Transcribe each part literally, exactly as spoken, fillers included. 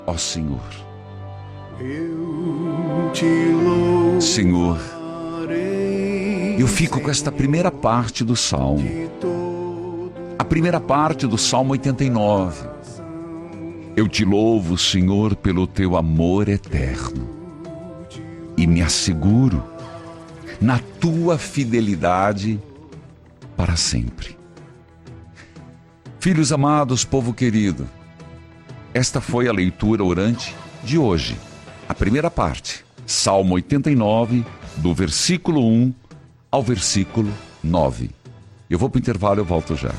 ó Senhor. Eu te louvarei. Senhor, eu fico com esta primeira parte do Salmo. A primeira parte do Salmo oitenta e nove. Eu te louvo, Senhor, pelo teu amor eterno. E me asseguro na tua fidelidade para sempre. Filhos amados, povo querido, esta foi a leitura orante de hoje. A primeira parte, Salmo oitenta e nove, do versículo um ao versículo nove. Eu vou para o intervalo, eu volto já.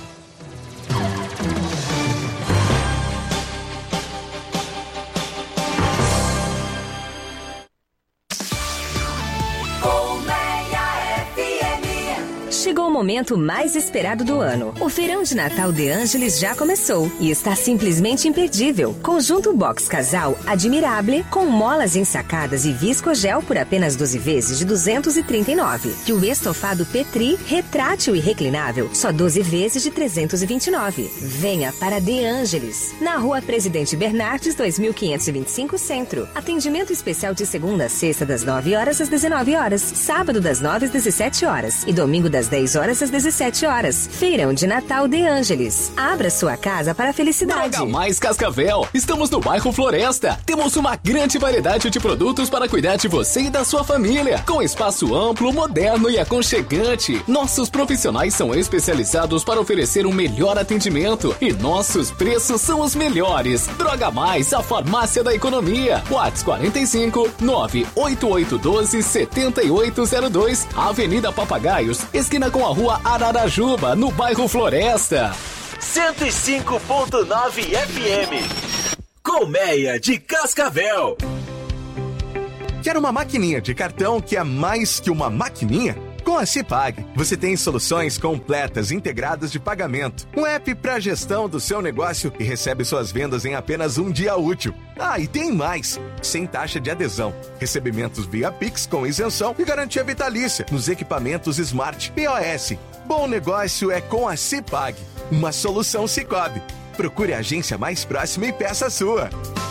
Chegou o momento mais esperado do ano. O feirão de Natal De Ângeles já começou e está simplesmente imperdível. Conjunto Box Casal Admirable com molas ensacadas e viscogel por apenas doze vezes de duzentos e trinta e nove reais. E o estofado Petri retrátil e reclinável só doze vezes de trezentos e vinte e nove reais. Venha para De Ângeles, na Rua Presidente Bernardes, dois mil quinhentos e vinte e cinco Centro. Atendimento especial de segunda a sexta das nove horas às dezenove horas, sábado das nove às dezessete horas e domingo das dez horas às dezessete horas. Feirão de Natal De Ângeles. Abra sua casa para a felicidade. Droga Mais Cascavel. Estamos no bairro Floresta. Temos uma grande variedade de produtos para cuidar de você e da sua família. Com espaço amplo, moderno e aconchegante. Nossos profissionais são especializados para oferecer um melhor atendimento. E nossos preços são os melhores. Droga Mais, a farmácia da economia. WhatsApp quarenta e cinco, nove oito oito um dois, sete oito zero dois. Avenida Papagaios, esquina com a Rua Ararajuba, no bairro Floresta. cento e cinco ponto nove F M. Colmeia de Cascavel. Quer uma maquininha de cartão que é mais que uma maquininha? Com a Cipag, você tem soluções completas integradas de pagamento. Um app para gestão do seu negócio e recebe suas vendas em apenas um dia útil. Ah, e tem mais! Sem taxa de adesão. Recebimentos via Pix com isenção e garantia vitalícia nos equipamentos Smart P O S. Bom negócio é com a Cipag. Uma solução Cicobi. Procure a agência mais próxima e peça a sua.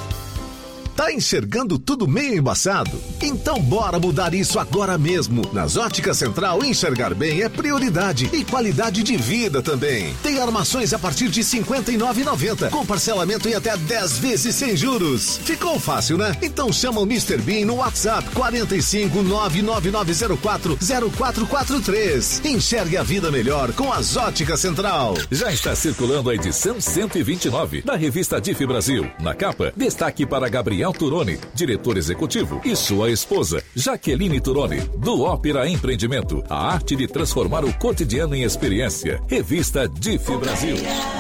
Tá enxergando tudo meio embaçado? Então bora mudar isso agora mesmo. Nas Óticas Central, enxergar bem é prioridade e qualidade de vida também. Tem armações a partir de cinquenta e nove reais e noventa centavos, com parcelamento em até dez vezes sem juros. Ficou fácil, né? Então chama o mister Bean no WhatsApp quarenta e cinco, nove nove nove zero quatro, zero quatro quatro três. Enxergue a vida melhor com as Óticas Central. Já está circulando a edição cento e vinte e nove da revista D I F Brasil. Na capa, destaque para Gabriel Turoni, diretor executivo, e sua esposa, Jaqueline Turoni, do Ópera Empreendimento. A arte de transformar o cotidiano em experiência. Revista D I F Brasil.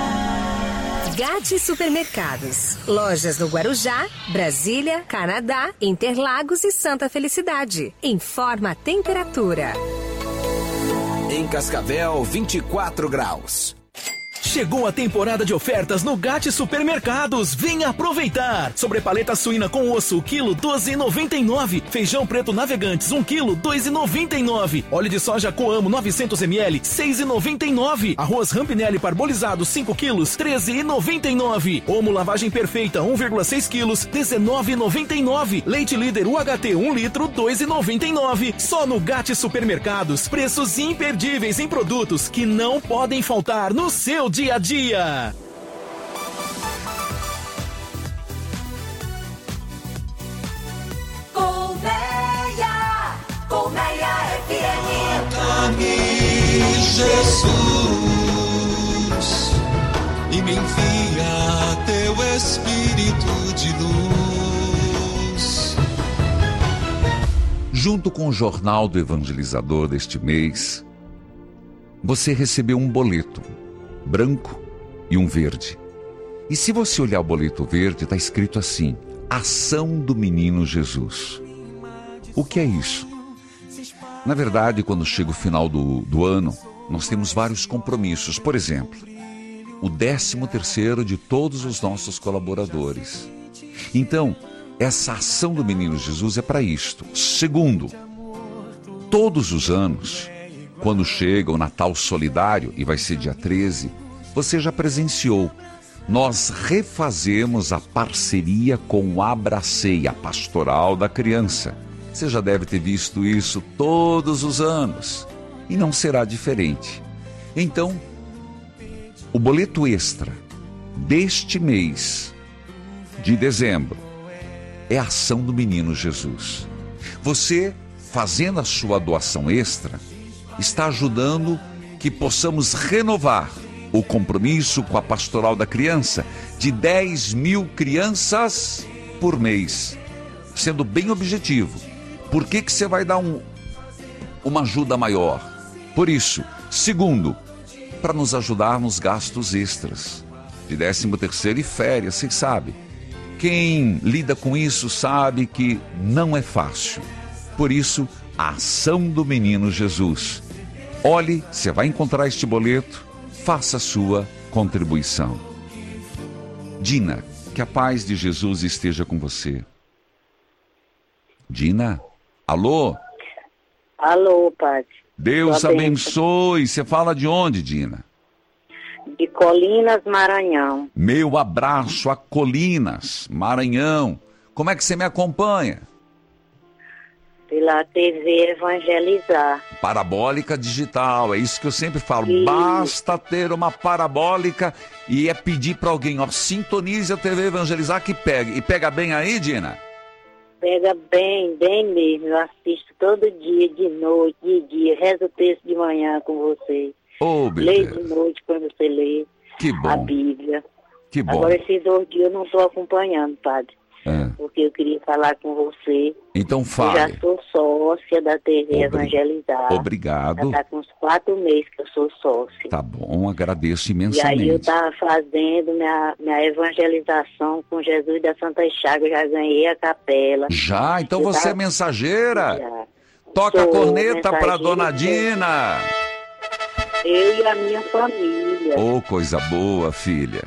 Gatti Supermercados. Lojas no Guarujá, Brasília, Canadá, Interlagos e Santa Felicidade. Informa a temperatura. Em Cascavel, vinte e quatro graus. Chegou a temporada de ofertas no Gatti Supermercados. Venha aproveitar. Sobrepaleta suína com osso, quilo doze reais e noventa e nove centavos. Feijão preto Navegantes, um quilo, dois reais e noventa e nove centavos. Óleo de soja Coamo, novecentos mililitros, seis reais e noventa e nove centavos. Arroz Rampinelli parbolizado, cinco quilos, treze reais e noventa e nove centavos. Omo lavagem perfeita, um vírgula seis quilos, dezenove reais e noventa e nove centavos. Leite Líder U H T, um litro, dois reais e noventa e nove centavos. Só no Gatti Supermercados. Preços imperdíveis em produtos que não podem faltar no seu dia a dia. Colmeia, Colmeia F M. Toca-me, Jesus, e me envia teu Espírito de luz. Junto com o Jornal do Evangelizador deste mês, você recebeu um boleto branco e um verde. E se você olhar o boleto verde, está escrito assim: Ação do Menino Jesus. O que é isso? Na verdade, quando chega o final do, do ano, nós temos vários compromissos. Por exemplo, o décimo terceiro de todos os nossos colaboradores. Então, essa ação do Menino Jesus é para isto. Segundo, todos os anos, quando chega o Natal Solidário, e vai ser dia treze, você já presenciou. nós refazemos a parceria com o Abracei, a Pastoral da Criança. Você já deve ter visto isso todos os anos e não será diferente. Então, o boleto extra deste mês de dezembro é a ação do Menino Jesus. Você, fazendo a sua doação extra, está ajudando que possamos renovar o compromisso com a Pastoral da Criança de dez mil crianças por mês. Sendo bem objetivo, por que que você vai dar um, uma ajuda maior? Por isso, segundo, para nos ajudar nos gastos extras de décimo terceiro e férias, vocês sabem. Quem lida com isso sabe que não é fácil. Por isso, a ação do Menino Jesus. Olhe, você vai encontrar este boleto, faça a sua contribuição. Dina, que a paz de Jesus esteja com você. Dina, alô? Alô, padre. Deus abençoe. Você fala de onde, Dina? De Colinas, Maranhão. Meu abraço a Colinas, Maranhão. Como é que você me acompanha? Pela T V Evangelizar. Parabólica digital, é isso que eu sempre falo. Sim. Basta ter uma parabólica e é pedir para alguém, ó, sintonize a T V Evangelizar que pega. E pega bem aí, Dina? Pega bem, bem mesmo. Eu assisto todo dia, de noite, de dia. Rezo o texto de manhã com vocês. Oh, leio de noite quando você lê que bom. A Bíblia. Que bom. Agora, esses dois dias eu não estou acompanhando, padre. É. Porque eu queria falar com você. Então fale. Eu já sou sócia da T V Obri... Evangelizar. Obrigado. Já está com uns quatro meses que eu sou sócia. Tá bom, agradeço E imensamente. aí eu estava fazendo minha, minha evangelização com Jesus da Santa Chagas, já ganhei a capela. Já? Então eu você tava... é mensageira? Já. Toca Sou a corneta para Dona mensageira. Dina. Eu e a minha família. Oh, coisa boa, filha.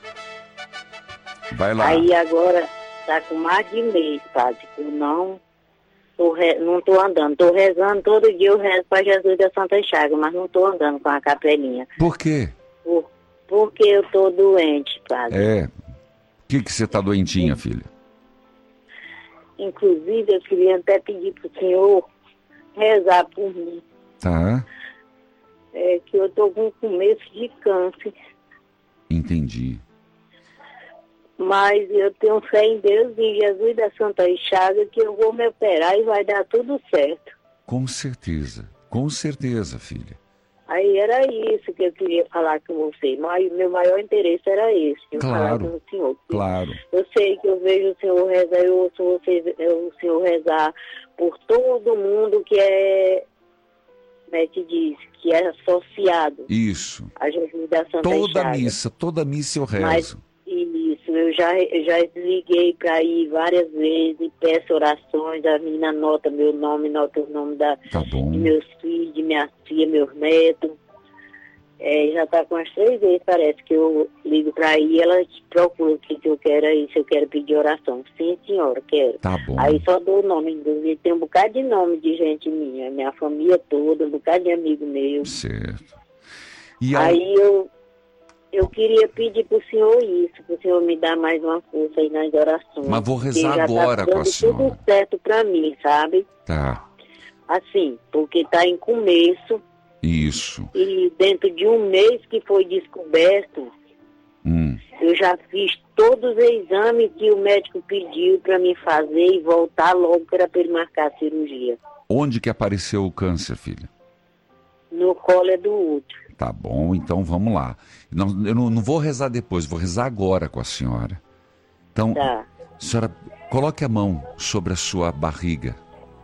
Vai lá. Aí agora tá com mais de mês, padre. Eu não tô, re... não tô andando. Tô rezando todo dia, eu rezo para Jesus da Santa Chagas, mas não tô andando com a capelinha. Por quê? Por... Porque eu tô doente, padre. É. O que que você tá doentinha, filha? Inclusive, eu queria até pedir pro senhor rezar por mim. Tá. É que eu tô com começo de câncer. Entendi. Mas eu tenho fé em Deus e em Jesus da Santa Chagas que eu vou me operar e vai dar tudo certo. Com certeza. Com certeza, filha. Aí era isso que eu queria falar com você. Mas meu maior interesse era esse. Eu falar com o senhor. Claro. Eu sei que eu vejo o senhor rezar, eu ouço você, eu, o senhor rezar por todo mundo que é, como é que diz, que é associado. Isso. A Jesus da Santa Toda Chagas. missa, toda missa eu rezo. Mas, isso, eu já, eu já liguei para ir várias vezes, peço orações, a menina anota meu nome, nota o nome da, tá bom. de meus filhos, de minhas filhas, meus netos. É, já está com as três vezes, parece que eu ligo para ir, ela procura o que, que eu quero aí, se eu quero pedir oração. Sim, senhora, quero. Tá bom. Aí só dou o nome, inclusive tem um bocado de nome de gente minha, minha família toda, um bocado de amigo meu. Certo. E aí, aí eu... Eu queria pedir para o senhor isso, para o senhor me dar mais uma força aí nas orações. Mas vou rezar agora tá com a senhora. Tudo certo para mim, sabe? Tá. Assim, porque está em começo. Isso. E dentro de um mês que foi descoberto, hum. eu já fiz todos os exames que o médico pediu para me fazer e voltar logo para ele marcar a cirurgia. Onde que apareceu o câncer, filha? No colo do útero. Tá bom, então vamos lá. Não, eu não, não vou rezar depois, vou rezar agora com a senhora. Então, tá. Senhora, coloque a mão sobre a sua barriga.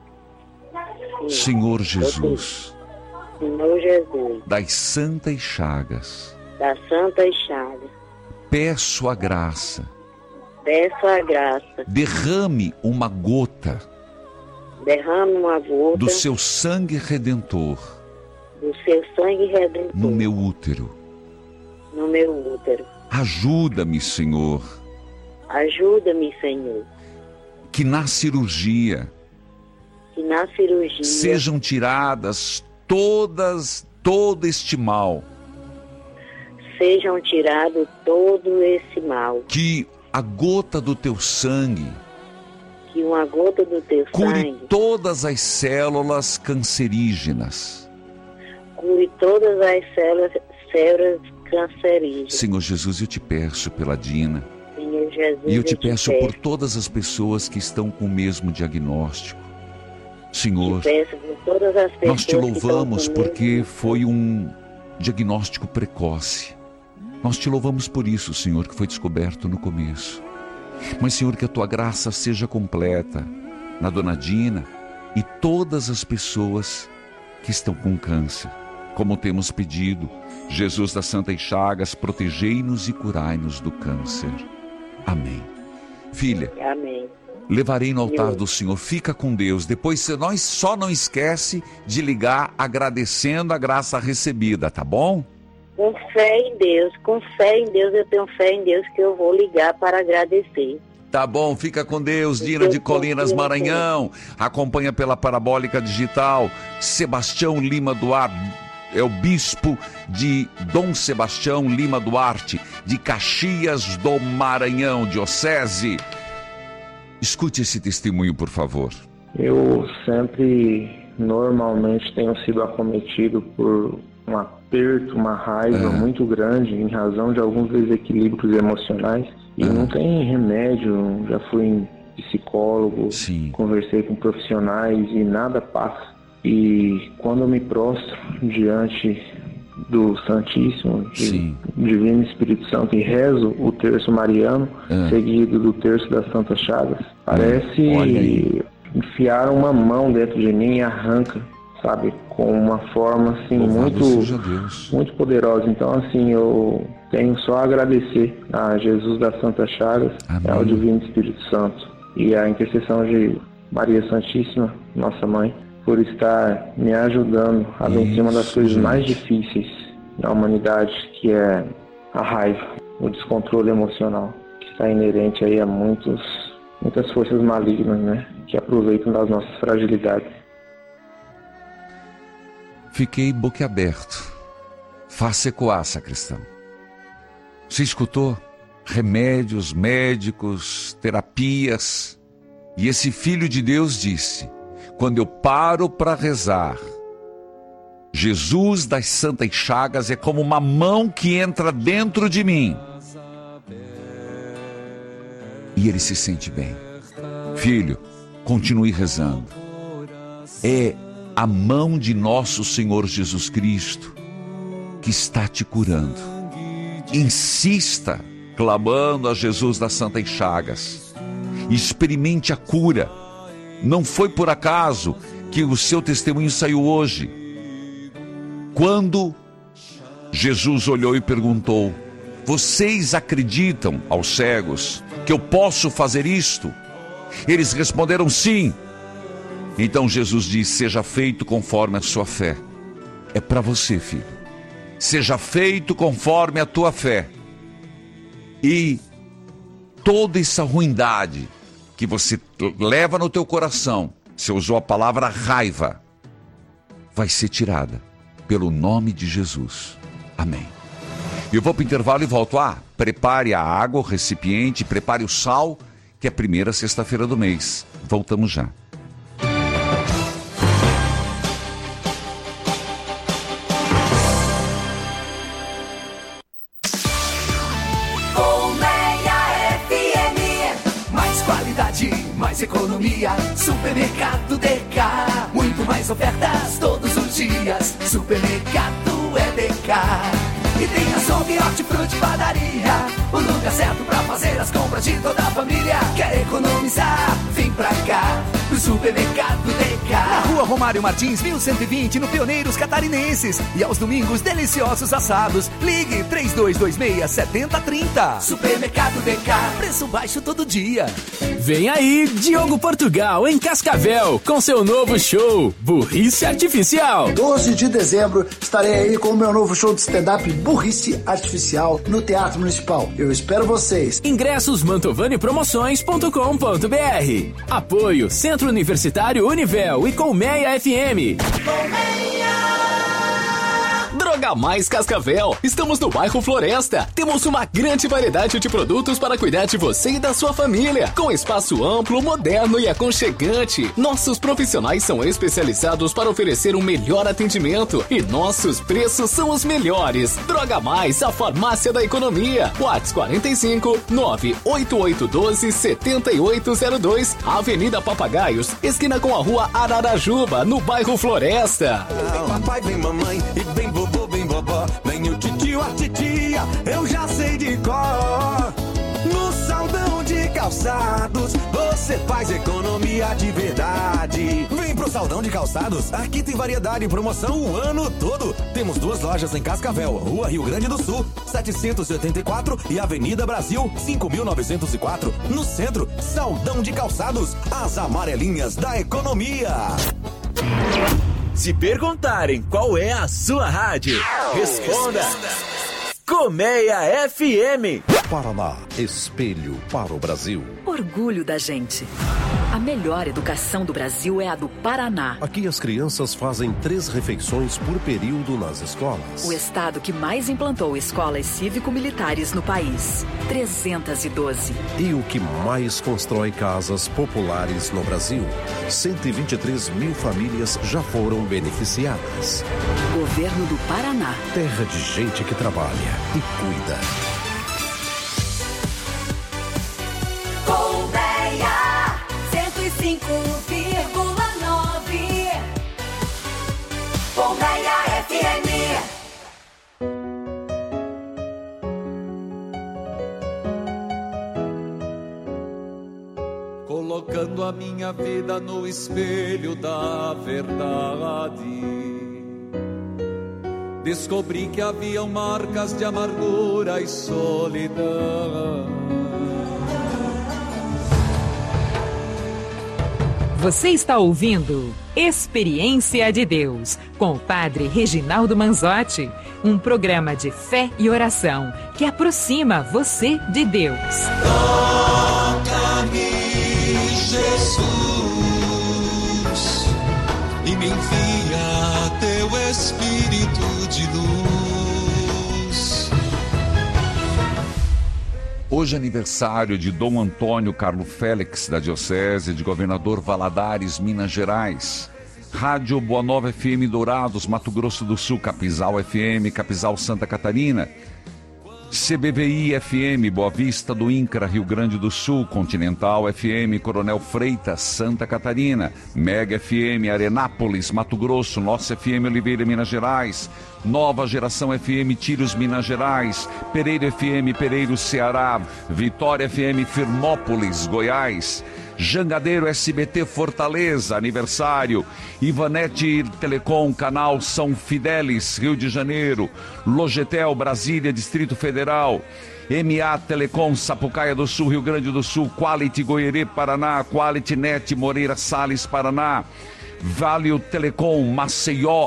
Sim. Senhor Jesus. Senhor Jesus. Das Santas Chagas. Das Santas Chagas. Peço a graça. Peço a graça. Derrame uma gota. Derrame uma gota. Do seu sangue redentor. Do seu sangue redentor. No meu útero. No meu útero. Ajuda-me, Senhor. Ajuda-me, Senhor. Que na cirurgia. Que na cirurgia. Sejam tiradas todas, todo este mal. sejam tirados todo esse mal. Que a gota do teu sangue Que uma gota do teu cure sangue todas as células cancerígenas. cure todas as células, células cancerígenas. Senhor Jesus, eu te peço pela Dina. Senhor Jesus, E eu te peço por todas as pessoas que estão com o mesmo diagnóstico. Senhor, peço por todas as pessoas nós te louvamos que estão porque foi um diagnóstico precoce. Nós te louvamos por isso, Senhor, que foi descoberto no começo. Mas, Senhor, que a tua graça seja completa na Dona Dina e todas as pessoas que estão com câncer. Como temos pedido, Jesus das Santas Chagas, protegei-nos e curai-nos do câncer. Amém. Filha, Amém. levarei no altar do Senhor, fica com Deus. Depois você nós só não esquece de ligar agradecendo a graça recebida, tá bom? Com fé em Deus, com fé em Deus, eu tenho fé em Deus que eu vou ligar para agradecer. Tá bom, fica com Deus. Dina de Colinas, Maranhão. Acompanha pela Parabólica Digital. Sebastião Lima Duarte, é o bispo de Dom Sebastião Lima Duarte, de Caxias do Maranhão, diocese. Escute esse testemunho, por favor. Eu sempre, normalmente, tenho sido acometido por um aperto, uma raiva É. muito grande em razão de alguns desequilíbrios emocionais. E não tem remédio, já fui em psicólogo, Sim. conversei com profissionais e nada passa. E quando eu me prostro diante do Santíssimo, de Divino Espírito Santo, e rezo o terço mariano, É. seguido do terço das Santas Chagas, parece Olha aí. enfiar uma mão dentro de mim e arranca, sabe, com uma forma assim Louvado muito, seja Deus. muito poderosa. Então, assim, eu tenho só a agradecer a Jesus das Santas Chagas, Amém. ao Divino Espírito Santo e à intercessão de Maria Santíssima, nossa mãe, por estar me ajudando a vencer uma das Isso, coisas gente. mais difíceis na humanidade, que é a raiva, o descontrole emocional, que está inerente aí a muitos, muitas forças malignas, né, que aproveitam das nossas fragilidades. Fiquei boquiaberto. Faça ecoar, sacristão. Você escutou? Remédios, médicos, terapias. E esse filho de Deus disse: quando eu paro para rezar, Jesus das Santas Chagas é como uma mão que entra dentro de mim. E ele se sente bem. Filho, continue rezando. É a mão de nosso Senhor Jesus Cristo que está te curando. Insista clamando a Jesus das Santas Chagas. Experimente a cura. Não foi por acaso que o seu testemunho saiu hoje. Quando Jesus olhou e perguntou: vocês acreditam, aos cegos, que eu posso fazer isto? Eles responderam sim. Então Jesus disse: seja feito conforme a sua fé. É para você, filho. Seja feito conforme a tua fé. E toda essa ruindade que você leva no teu coração, você usou a palavra raiva, vai ser tirada pelo nome de Jesus. Amém. Eu vou para o intervalo e volto. Ah, prepare a água, o recipiente, prepare o sal, que é a primeira sexta-feira do mês. Voltamos já. Mais economia, Supermercado D K. Muito mais ofertas todos os dias. Supermercado é D K. E tem açougue, hortifruti, padaria. O lugar certo pra fazer as compras de toda a família. Quer economizar? Vem pra cá, pro Supermercado D K. Na Rua Romário Martins, mil cento e vinte, no Pioneiros Catarinenses. E aos domingos, deliciosos assados. Ligue três dois dois seis, sete zero três zero. Supermercado D K. Preço baixo todo dia. Vem aí, Diogo Portugal, em Cascavel, com seu novo show, Burrice Artificial. doze de dezembro, estarei aí com o meu novo show de stand-up Burrice Artificial no Teatro Municipal. Eu espero vocês. Ingressos mantovani promoções ponto com ponto br. Apoio Centro Universitário Univel e Colmeia F M. Droga Mais Cascavel. Estamos no bairro Floresta. Temos uma grande variedade de produtos para cuidar de você e da sua família. Com espaço amplo, moderno e aconchegante. Nossos profissionais são especializados para oferecer um melhor atendimento. E nossos preços são os melhores. Droga Mais, a farmácia da economia. WhatsApp quarenta e cinco, nove oito oito um dois, sete oito zero dois. Avenida Papagaios, esquina com a rua Ararajuba, no bairro Floresta. Vem papai, vem mamãe, e vem vovô, vem vovó. Vem o titio, a titia, eu já sei de cor. No Saldão de Calçados, você faz economia de verdade. Vem pro Saldão de Calçados, aqui tem variedade e promoção o ano todo. Temos duas lojas em Cascavel, Rua Rio Grande do Sul, setecentos e oitenta e quatro e Avenida Brasil, cinco mil novecentos e quatro. No centro, Saldão de Calçados, as amarelinhas da economia. Se perguntarem qual é a sua rádio, responda Colmeia F M. Paraná, espelho para o Brasil. Orgulho da gente. A melhor educação do Brasil é a do Paraná. Aqui as crianças fazem três refeições por período nas escolas. O estado que mais implantou escolas cívico-militares no país. trezentas e doze. E o que mais constrói casas populares no Brasil. cento e vinte e três mil famílias já foram beneficiadas. Governo do Paraná. Terra de gente que trabalha e cuida. Colmeia cento e cinco vírgula nove. Colmeia F M. Colocando a minha vida no espelho da verdade, descobri que haviam marcas de amargura e solidão. Você está ouvindo Experiência de Deus, com o Padre Reginaldo Manzotti, um programa de fé e oração que aproxima você de Deus. Toca-me, Jesus, e me envia teu Espírito de luz. Hoje é aniversário de Dom Antônio Carlo Félix, da Diocese de Governador Valadares, Minas Gerais. Rádio Boa Nova F M Dourados, Mato Grosso do Sul, Capizal F M, Capizal Santa Catarina. C B V I F M, Boa Vista do Incra, Rio Grande do Sul. Continental F M, Coronel Freitas, Santa Catarina. Mega F M, Arenápolis, Mato Grosso. Nossa F M, Oliveira, Minas Gerais. Nova Geração F M, Tiros, Minas Gerais. Pereira F M, Pereiro, Ceará. Vitória F M, Firmópolis, Goiás. Jangadeiro S B T Fortaleza, aniversário. Ivanete Telecom, canal São Fidélis, Rio de Janeiro. Logetel, Brasília, Distrito Federal. M A Telecom, Sapucaia do Sul, Rio Grande do Sul. Quality, Goierê, Paraná. Quality Net, Moreira Salles, Paraná. Vale Telecom, Maceió,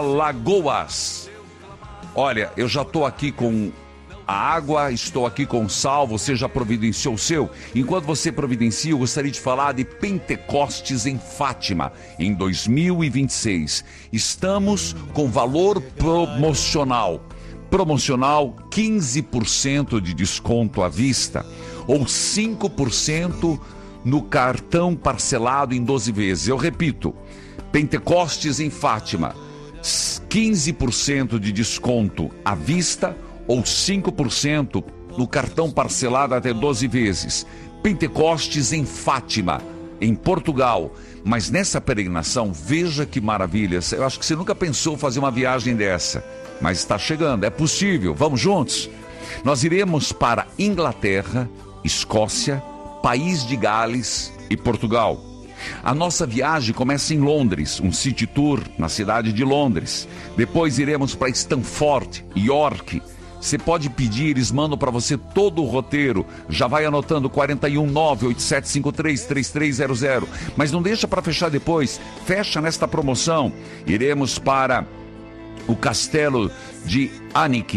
Alagoas. Olha, eu já estou aqui com a água, estou aqui com sal, você já providenciou o seu? Enquanto você providencia, eu gostaria de falar de Pentecostes em Fátima, em dois mil e vinte e seis. Estamos com valor promocional. Promocional, quinze por cento de desconto à vista, ou cinco por cento no cartão parcelado em doze vezes. Eu repito, Pentecostes em Fátima, quinze por cento de desconto à vista, ou cinco por cento no cartão parcelado até doze vezes. Pentecostes em Fátima, em Portugal. Mas nessa peregrinação, veja que maravilhas. Eu acho que você nunca pensou fazer uma viagem dessa, mas está chegando, é possível. Vamos juntos? Nós iremos para Inglaterra, Escócia, País de Gales e Portugal. A nossa viagem começa em Londres, um city tour na cidade de Londres. Depois iremos para Stamford, York. Você pode pedir, eles mandam para você todo o roteiro. Já vai anotando quatro um nove, oito sete cinco três, três três zero zero. Mas não deixa para fechar depois. Fecha nesta promoção. Iremos para o castelo de Annecy,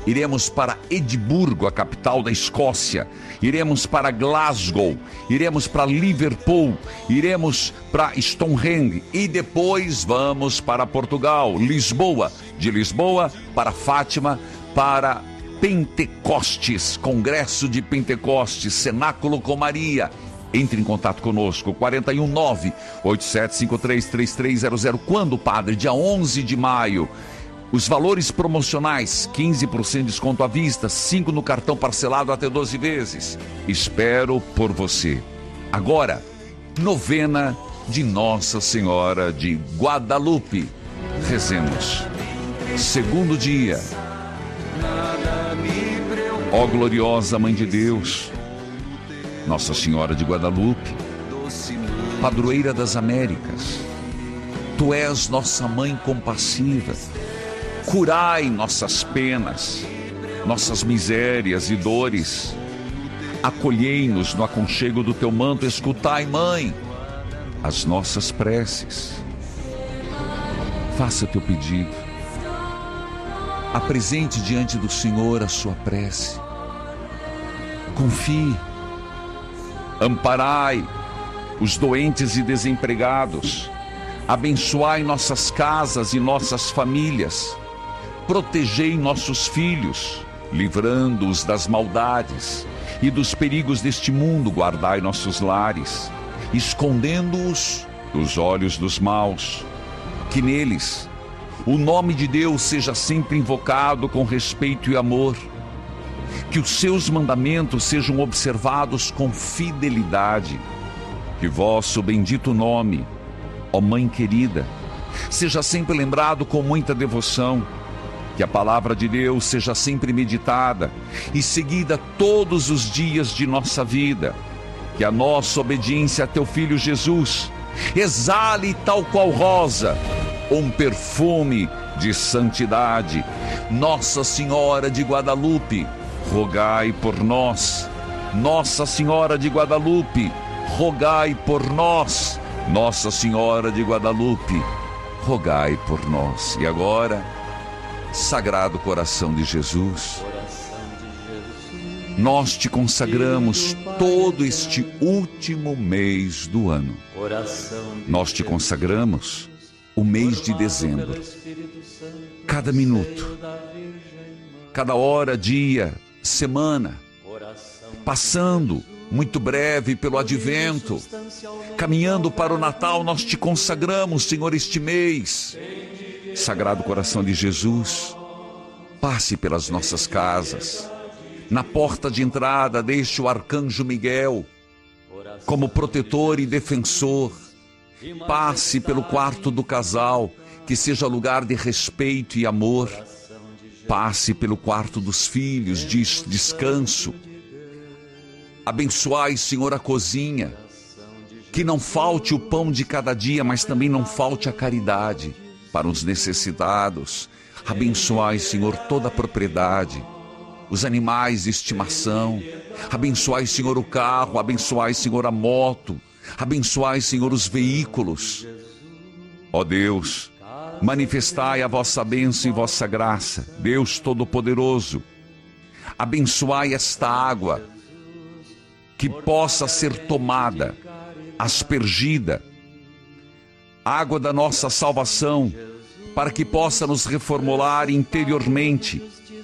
iremos para Edimburgo, a capital da Escócia, iremos para Glasgow, iremos para Liverpool, iremos para Stonehenge e depois vamos para Portugal, Lisboa, de Lisboa para Fátima, para Pentecostes, Congresso de Pentecostes, Cenáculo com Maria. Entre em contato conosco, quatro um nove, oito sete cinco três, três três zero zero. Quando, padre? Dia onze de maio. Os valores promocionais, quinze por cento de desconto à vista, cinco no cartão parcelado até doze vezes. Espero por você. Agora, novena de Nossa Senhora de Guadalupe. Rezemos. Segundo dia. Ó gloriosa Mãe de Deus, Nossa Senhora de Guadalupe, padroeira das Américas, Tu és nossa Mãe compassiva. Curai nossas penas, nossas misérias e dores. Acolhei-nos no aconchego do Teu manto. Escutai, Mãe, as nossas preces. Faça Teu pedido. Apresente diante do Senhor a sua prece. Confie. Amparai os doentes e desempregados. Abençoai nossas casas e nossas famílias. Protegei nossos filhos, livrando-os das maldades e dos perigos deste mundo. Guardai nossos lares, escondendo-os dos olhos dos maus. Que neles o nome de Deus seja sempre invocado com respeito e amor. Que os seus mandamentos sejam observados com fidelidade. Que vosso bendito nome, ó Mãe querida, seja sempre lembrado com muita devoção. Que a palavra de Deus seja sempre meditada e seguida todos os dias de nossa vida. Que a nossa obediência a Teu Filho Jesus exale, tal qual rosa, um perfume de santidade. Nossa Senhora de Guadalupe, rogai por nós. Nossa Senhora de Guadalupe, rogai por nós. Nossa Senhora de Guadalupe, rogai por nós. E agora, Sagrado Coração de Jesus, nós Te consagramos todo este último mês do ano. Nós Te consagramos o mês de dezembro. Cada minuto, cada hora, dia, semana, passando muito breve pelo advento, caminhando para o Natal, nós Te consagramos, Senhor, este mês. Sagrado Coração de Jesus, passe pelas nossas casas. Na porta de entrada, deixe o Arcanjo Miguel como protetor e defensor. Passe pelo quarto do casal, que seja lugar de respeito e amor. Passe pelo quarto dos filhos, de descanso. Abençoai, Senhor, a cozinha. Que não falte o pão de cada dia, mas também não falte a caridade para os necessitados. Abençoai, Senhor, toda a propriedade, os animais de estimação. Abençoai, Senhor, o carro. Abençoai, Senhor, a moto. Abençoai, Senhor, os veículos. Ó Deus, manifestai a vossa bênção e vossa graça. Deus Todo-Poderoso, abençoai esta água, que possa ser tomada, aspergida, água da nossa salvação, para que possa nos reformular interiormente.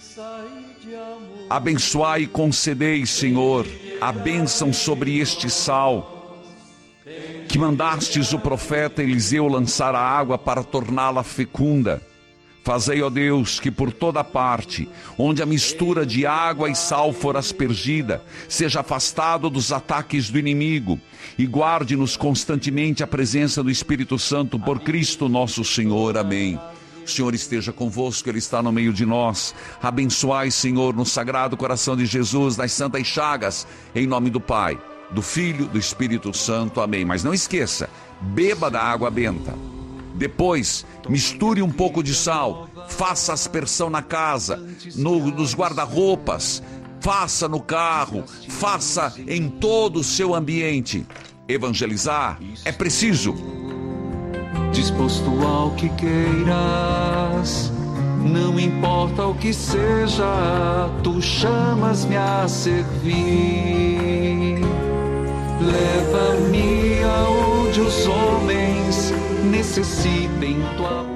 Abençoai e concedei, Senhor, a bênção sobre este sal, que mandastes o profeta Eliseu lançar a água para torná-la fecunda. Fazei, ó Deus, que por toda parte, onde a mistura de água e sal for aspergida, seja afastado dos ataques do inimigo, e guarde-nos constantemente a presença do Espírito Santo, por Cristo nosso Senhor. Amém. O Senhor esteja convosco, Ele está no meio de nós. Abençoai, Senhor, no Sagrado Coração de Jesus, nas santas chagas, em nome do Pai, do Filho, do Espírito Santo. Amém. Mas não esqueça, beba da água benta. Depois, misture um pouco de sal, faça aspersão na casa, no, nos guarda-roupas, faça no carro, faça em todo o seu ambiente. Evangelizar é preciso. Disposto ao que queiras, Não importa o que seja, tu chamas-me a servir. Leva-me aonde os homens necessitem tua.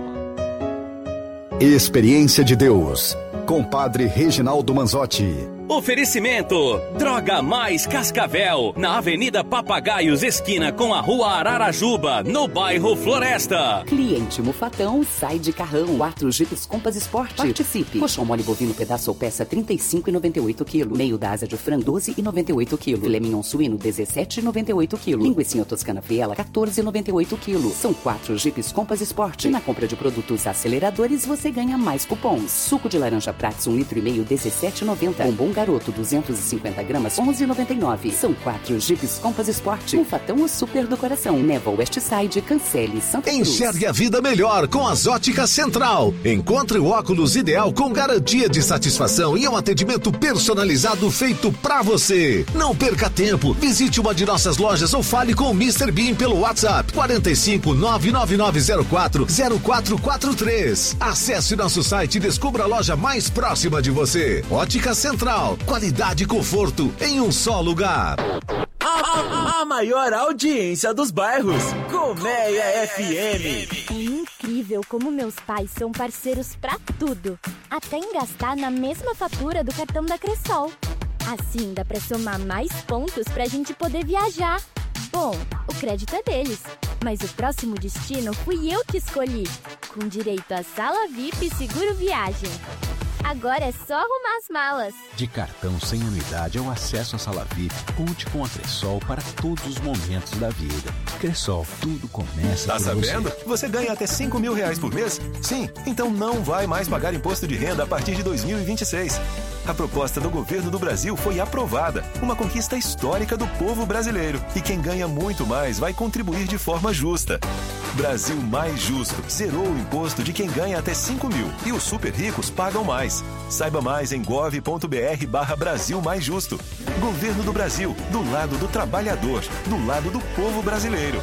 Experiência de Deus, com Padre Reginaldo Manzotti. Oferecimento Droga Mais Cascavel, na Avenida Papagaios, esquina com a Rua Ararajuba, no bairro Floresta. Cliente Mufatão, sai de carrão. Quatro Jeeps Compass Sport. Participe. Coxão mole bovino pedaço ou peça trinta e cinco reais e noventa e oito centavos. Meio da asa de frango doze reais e noventa e oito centavos. Filé mignon suíno dezessete reais e noventa e oito centavos. Linguiça toscana friela quatorze reais e noventa e oito centavos. São quatro Jeeps Compass Sport. E na compra de produtos aceleradores você ganha mais cupons. Suco de laranja Prats um litro e meio dezessete reais e noventa centavos. Bombom Garoto duzentos e cinquenta gramas onze reais e noventa e nove centavos. São quatro Jeeps Compass Sport. Um fatão o super do coração. Neva Westside, Cancele, Santa Cruz. Enxergue a vida melhor com as Óticas Central. Encontre o óculos ideal com garantia de satisfação e um atendimento personalizado feito pra você. Não perca tempo. Visite uma de nossas lojas ou fale com o mister Bean pelo WhatsApp quarenta e cinco, nove nove nove zero quatro, zero quatro quatro três. Acesse nosso site e descubra a loja mais próxima de você. Ótica Central. Qualidade e conforto em um só lugar. A, a, a maior audiência dos bairros. Colmeia F M. É incrível como meus pais são parceiros pra tudo. Até em gastar na mesma fatura do cartão da Cressol. Assim dá pra somar mais pontos pra gente poder viajar. Bom, o crédito é deles, mas o próximo destino fui eu que escolhi. Com direito a sala V I P e seguro viagem. Agora é só arrumar as malas. De cartão sem anuidade ao acesso à sala V I P, conte com a Cressol para todos os momentos da vida. Cressol, tudo começa tá por sabendo? você. Você ganha até cinco mil reais por mês? Sim, então não vai mais pagar imposto de renda a partir de dois mil e vinte e seis. A proposta do governo do Brasil foi aprovada, uma conquista histórica do povo brasileiro. E quem ganha muito mais vai contribuir de forma justa. Brasil Mais Justo zerou o imposto de quem ganha até cinco mil e os super ricos pagam mais. Saiba mais em gov.br barra Brasil Mais Justo. Governo do Brasil, do lado do trabalhador, do lado do povo brasileiro.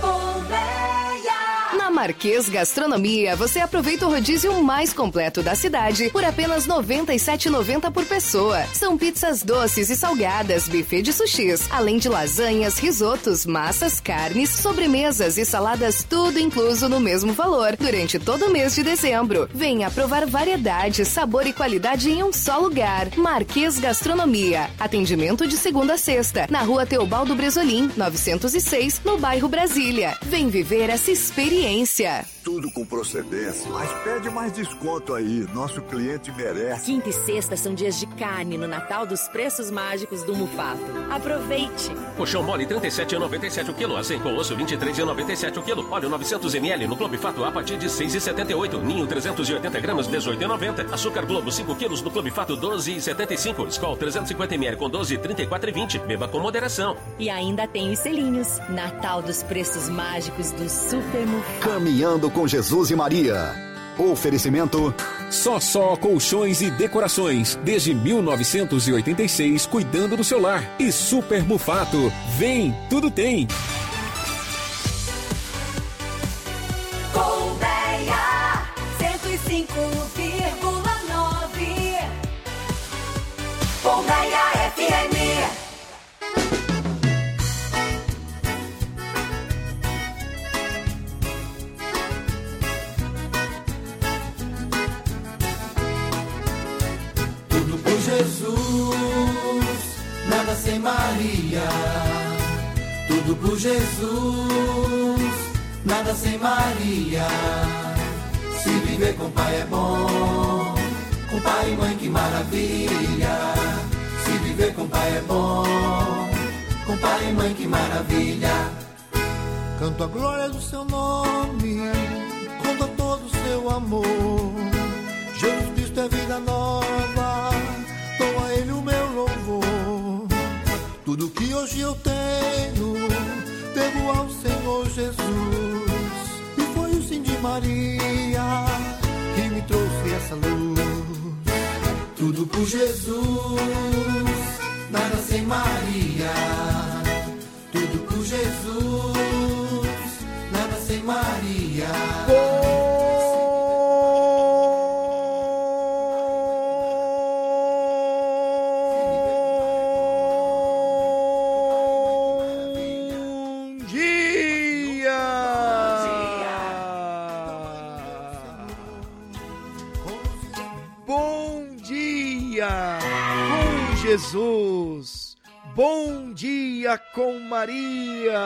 Na Marquês Gastronomia, você aproveita o rodízio mais completo da cidade por apenas noventa e sete reais e noventa centavos por pessoa. São pizzas doces e salgadas, buffet de sushis, além de lasanhas, risotos, massas, carnes, sobremesas e saladas, tudo incluso no mesmo valor, durante todo o mês de dezembro. Venha provar variedade, sabor e qualidade em um só lugar. Marquês Gastronomia. Atendimento de segunda a sexta, na rua Teobaldo Bresolim, novecentos e seis, no bairro Brasília. Vem viver essa experiência. Tudo com procedência, mas pede mais desconto aí, nosso cliente merece. Quinta e sexta são dias de carne no Natal dos Preços Mágicos do Mufato. Aproveite! Colchão mole trinta e sete reais e noventa e sete centavos o quilo, assim com osso vinte e três reais e noventa e sete centavos o quilo, óleo novecentos mililitros no Clube Fato a partir de seis reais e setenta e oito centavos, ninho trezentos e oitenta gramas dezoito reais e noventa centavos, açúcar Globo cinco quilos no Clube Fato doze reais e setenta e cinco centavos, Skol trezentos e cinquenta mililitros com doze reais e trinta e quatro centavos e vinte centavos, beba com moderação. E ainda tem os selinhos, Natal dos Preços Mágicos do Super Mufato. Caminhando com Jesus e Maria. Oferecimento Só Só Colchões e Decorações, desde mil novecentos e oitenta e seis, cuidando do seu lar. E Super Mufato, vem, tudo tem. Colmeia cento e cinco vírgula nove. Colmeia F M. Jesus, nada sem Maria. Tudo por Jesus, nada sem Maria. Se viver com pai é bom, com pai e mãe que maravilha. Se viver com pai é bom, com pai e mãe que maravilha. Canto a glória do seu nome, conta todo o seu amor. Jesus Cristo é vida nova, dou a Ele o meu louvor. Tudo que hoje eu tenho, devo ao Senhor Jesus. E foi o sim de Maria que me trouxe essa luz. Tudo por Jesus, nada sem Maria. Tudo por Jesus, nada sem Maria. Jesus. Bom dia com Maria.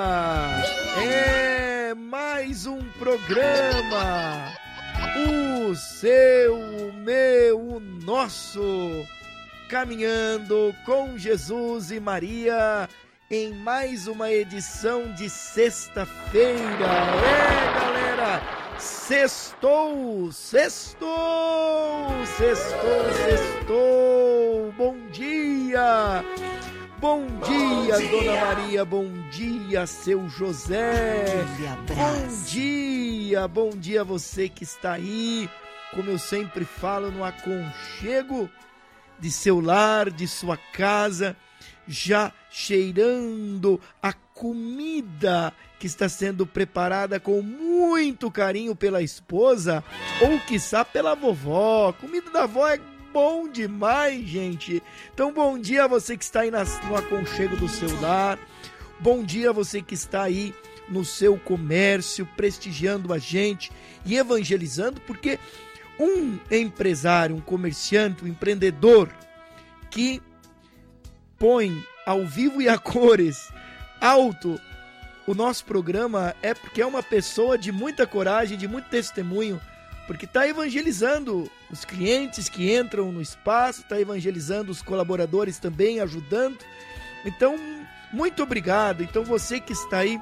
É mais um programa. O seu, o meu, o nosso. Caminhando com Jesus e Maria em mais uma edição de sexta-feira. É, galera, sextou, sextou, sextou, sextou. Bom dia, bom dia, Dona Maria, bom dia, seu José. Bom dia, bom dia você que está aí, como eu sempre falo, no aconchego de seu lar, de sua casa, já cheirando a comida que está sendo preparada com muito carinho pela esposa, ou quiçá pela vovó. A comida da avó é bom demais, gente. Então, bom dia a você que está aí nas, no aconchego do seu lar. Bom dia a você que está aí no seu comércio, prestigiando a gente e evangelizando, porque um empresário, um comerciante, um empreendedor que põe ao vivo e a cores alto o nosso programa é porque é uma pessoa de muita coragem, de muito testemunho, porque está evangelizando os clientes que entram no espaço, está evangelizando os colaboradores também, ajudando. Então, muito obrigado. Então, você que está aí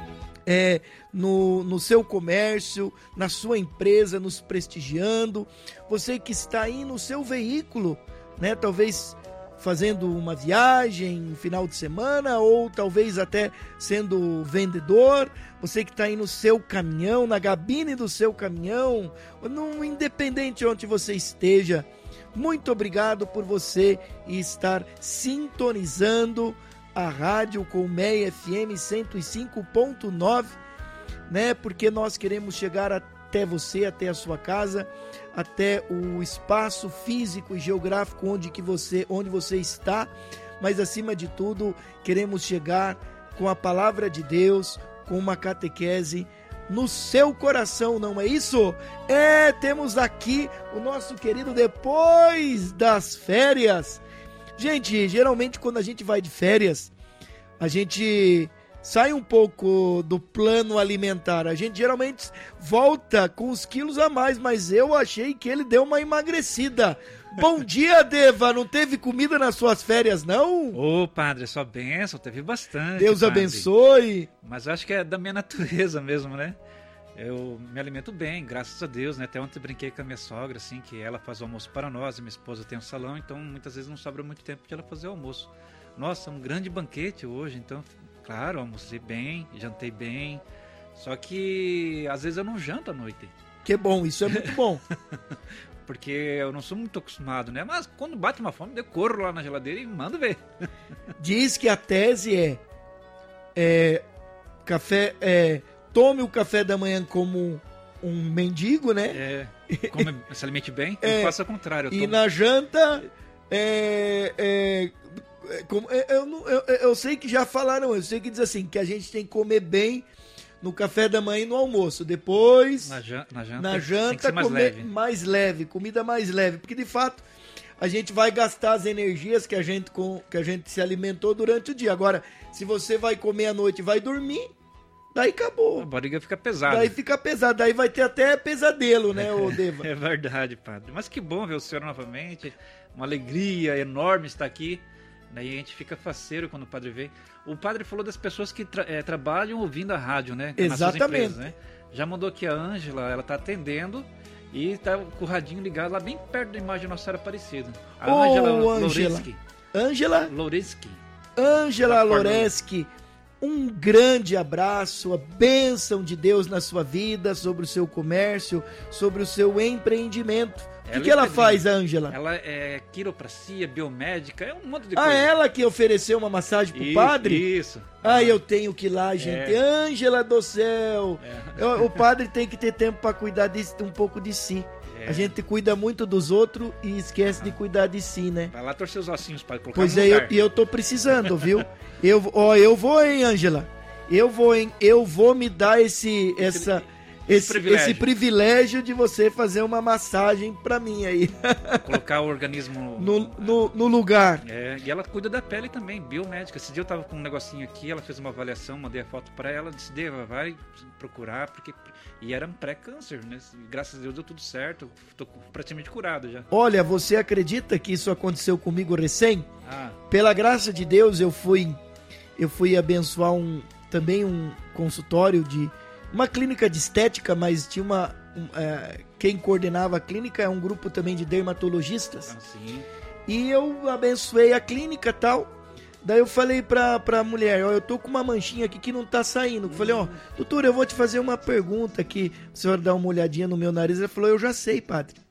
É, no, no seu comércio, na sua empresa, nos prestigiando, você que está aí no seu veículo, né, talvez fazendo uma viagem no final de semana, ou talvez até sendo vendedor, você que está aí no seu caminhão, na cabine do seu caminhão, no independente onde você esteja, muito obrigado por você estar sintonizando a rádio Colmeia F M cento e cinco ponto nove, né? Porque nós queremos chegar até você, até a sua casa, até o espaço físico e geográfico onde que você, onde você está, mas acima de tudo, queremos chegar com a palavra de Deus, com uma catequese no seu coração, não é isso? É, temos aqui o nosso querido depois das férias. Gente, geralmente quando a gente vai de férias, a gente sai um pouco do plano alimentar. A gente geralmente volta com os quilos a mais, mas eu achei que ele deu uma emagrecida. Bom dia, Deva. Não teve comida nas suas férias, não? Ô, padre, sua bênção, teve bastante. Deus padre. abençoe. Mas eu acho que é da minha natureza mesmo, né? Eu me alimento bem, graças a Deus, né? Até ontem eu brinquei com a minha sogra, assim, que ela faz o almoço para nós, e minha esposa tem um salão, então muitas vezes não sobra muito tempo de ela fazer o almoço. Nossa, um grande banquete hoje, então, claro, almocei bem, jantei bem, só que às vezes eu não janto à noite. Que bom, isso é muito bom. Porque eu não sou muito acostumado, né? Mas quando bate uma fome, eu corro lá na geladeira e mando ver. Diz que a tese é, é café, é, tome o café da manhã como um mendigo, né? É, come, se alimente bem, é, eu faço ao contrário. Eu e tomo... na janta, é, é, é, como, eu, eu, eu, eu sei que já falaram, eu sei que diz assim, que a gente tem que comer bem no café da manhã e no almoço. Depois, na, jan na janta, na janta mais comer leve. mais leve, comida mais leve, porque de fato a gente vai gastar as energias que a gente, com, que a gente se alimentou durante o dia. Agora, se você vai comer à noite e vai dormir, daí acabou. A barriga fica pesada. Daí fica pesado, daí vai ter até pesadelo, né, ô Deva? É verdade, padre. Mas que bom ver o senhor novamente, uma alegria enorme estar aqui. Daí a gente fica faceiro quando o padre vem. O padre falou das pessoas que tra é, trabalham ouvindo a rádio, né? Exatamente. Nas suas empresas, né? Já mandou aqui a Ângela, ela tá atendendo e tá com o radinho ligado lá bem perto da imagem de Nossa Senhora Aparecida. A Ô, Ângela Ângela. Loreski. Ângela? Loreski. Ângela Loreski. Um grande abraço, a bênção de Deus na sua vida, sobre o seu comércio, sobre o seu empreendimento. O que, que ela faz, a Ângela? Ela é quiropracia, biomédica, é um monte de ah, coisa. Ah, ela que ofereceu uma massagem pro isso, padre? Isso. Ah, eu tenho que ir lá, gente. É. Ângela do céu. É. O, o padre tem que ter tempo para cuidar de, um pouco de si. É. A gente cuida muito dos outros e esquece ah. de cuidar de si, né? Vai lá torcer os ossinhos para colocar Pois no é, lugar. e eu, eu tô precisando, viu? eu, ó, eu vou, hein, Ângela? Eu vou, hein? Eu vou me dar esse, essa... esse, privilégio. esse privilégio de você fazer uma massagem pra mim aí. Colocar o organismo no, no, no lugar. É, e ela cuida da pele também, biomédica. Esse dia eu tava com um negocinho aqui, ela fez uma avaliação, mandei a foto pra ela, disse, Deva, vai procurar, porque... E era um pré-câncer, né? Graças a Deus deu tudo certo, tô praticamente curado já. Olha, você acredita que isso aconteceu comigo recém? Ah. Pela graça de Deus, eu fui, eu fui abençoar um, também um consultório de... Uma clínica de estética, mas tinha uma... Um, é, quem coordenava a clínica é um grupo também de dermatologistas. Ah, sim. E eu abençoei a clínica e tal. Daí eu falei pra, pra mulher, ó, eu tô com uma manchinha aqui que não tá saindo. Eu falei, ó, doutora, eu vou te fazer uma pergunta aqui. A senhora dá uma olhadinha no meu nariz. Ela falou, eu já sei, padre.